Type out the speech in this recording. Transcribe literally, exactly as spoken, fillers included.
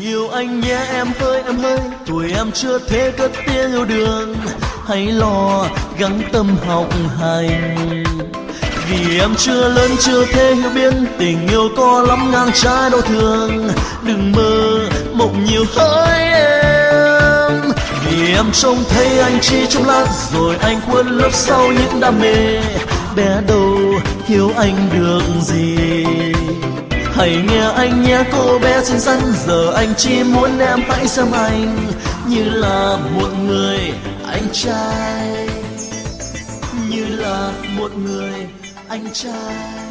yêu anh nhé em ơi em ơi, tuổi em chưa thể cất tiếng yêu đương, hãy lo gắng tâm học hành. Vì em chưa lớn chưa thể hiểu biết, tình yêu có lắm ngang trái đau thương, đừng mơ mộng nhiều hỡi em. Vì em trông thấy anh chỉ trong lát rồi anh khuất lấp sau những đam mê, bé đâu hiểu anh được gì. Hãy nghe anh nhé cô bé xinh xắn, giờ anh chỉ muốn em hãy xem anh như là một người anh trai, như là một người anh trai.